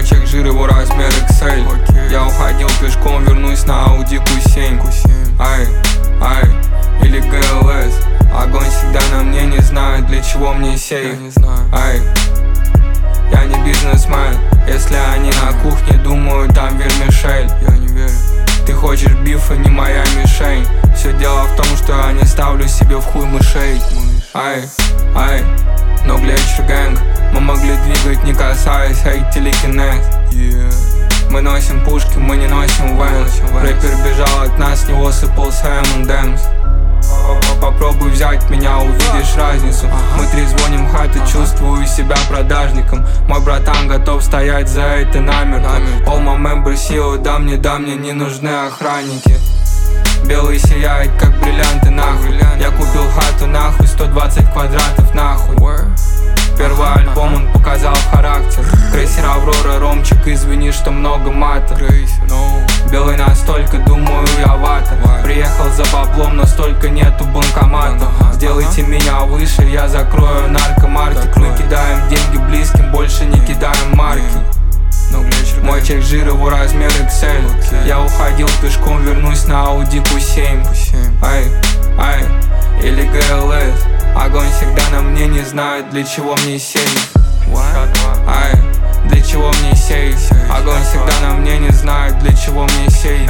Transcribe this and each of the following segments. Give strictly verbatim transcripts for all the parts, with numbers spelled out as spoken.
Мой чек жир, его размер икс эль. Я уходил пешком, вернусь на Audi кью семь. Ай, ай, или джи эл эс. Огонь всегда на мне, не знаю, для чего мне сейф. Ай, я не бизнесмен. Если они на кухне, думаю, там вермишель. Я не верю. Ты хочешь бифа, не моя мишень. Все дело в том, что я не ставлю себе в хуй мышей. Ай, ай, но Глетчер гэнг. Мы могли двигать, не касаясь, эй, телекинез. yeah. Мы носим пушки, мы не носим вэнс. Рэпер бежал от нас, с него сыпался эм энд эмс. Попробуй взять меня, увидишь разницу. Мы трезвоним хаты, чувствую себя продажником. Мой братан готов стоять за это намертво. All my members силу, да мне, да мне не нужны охранники. Белый сияет, как бриллианты, нахуй. Я купил хату, нахуй, сто двадцать квадратов, нахуй. Первый альбом он показал характер. Крейсер Аврора, Ромчик, извини, что много мата. Белый настолько, думаю, я вата. Приехал за баблом, но столько нету банкоматов. Сделайте меня выше, я закрою наркомаркет. Мы кидаем деньги близким, больше не кидаем марки. Мой чек жир, его размер икс эль. Я уходил пешком, вернусь на Audi кью семь. Ай, ай, или джи эл эс. Огонь всегда на мне, не знаю, для чего мне сейф. Ай, для чего мне сейф. Огонь всегда на мне, не знаю, для чего мне сейф.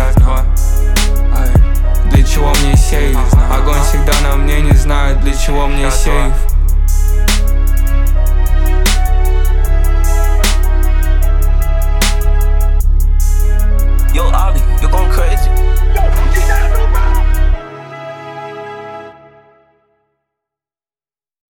Ай, для чего мне сейф. Огонь всегда на мне, не знаю, для чего мне сейф.